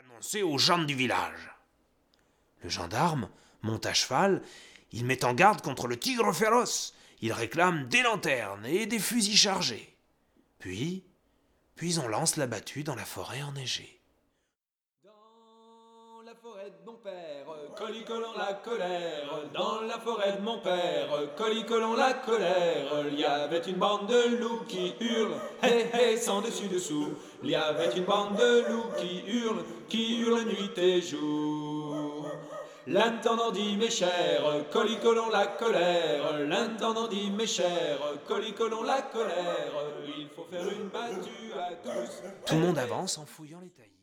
annoncer aux gens du village. Le gendarme monte à cheval, il met en garde contre le tigre féroce, il réclame des lanternes et des fusils chargés. Puis on lance la battue dans la forêt enneigée. Dans la forêt de mon père, colicolant la colère. Dans la forêt de mon père, colicolant la colère. Il y avait une bande de loups qui hurlent, hé hé, sans dessus-dessous. Il y avait une bande de loups qui hurlent nuit et jour. L'intendant dit mes chers, colicolant la colère. L'intendant dit mes chers, colicolant la colère. Il faut faire une battue à tous. Tout le monde avance en fouillant les taillis.